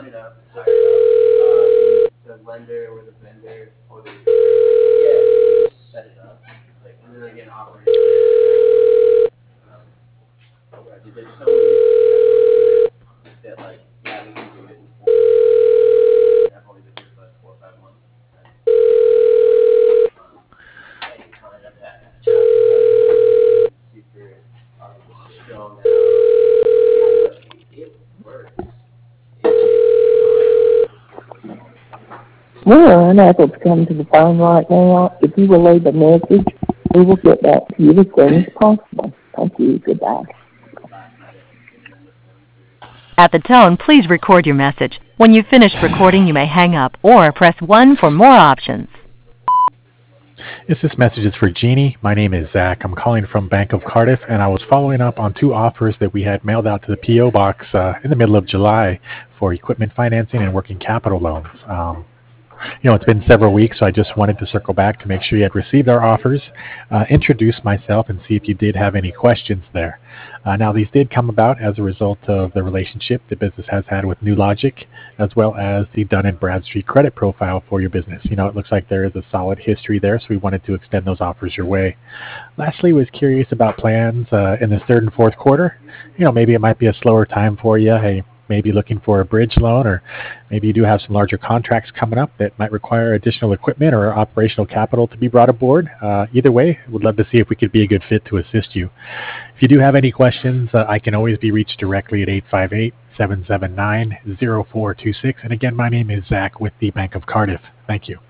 We are unable to come to the phone right now. If you will leave a message, we will get back to you as soon as possible. Thank you. Goodbye. At the tone, please record your message. When you've finished recording, you may hang up or press 1 for more options. Yes, this message is for Jeannie. My name is Zach. I'm calling from Bank of Cardiff, and I was following up on 2 offers that we had mailed out to the P.O. Box in the middle of July for equipment financing and working capital loans. It's been several weeks, so I just wanted to circle back to make sure you had received our offers, introduce myself, and see if you did have any questions there. Now, these did come about as a result of the relationship the business has had with NewLogic, as well as the Dun & Bradstreet credit profile for your business. It looks like there is a solid history there, so we wanted to extend those offers your way. Lastly, was curious about plans in the third and fourth quarter. Maybe it might be a slower time for you. Hey, maybe looking for a bridge loan, or maybe you do have some larger contracts coming up that might require additional equipment or operational capital to be brought aboard. Either way, would love to see if we could be a good fit to assist you. If you do have any questions, I can always be reached directly at 858-779-0426. And again, my name is Zach with the Bank of Cardiff. Thank you.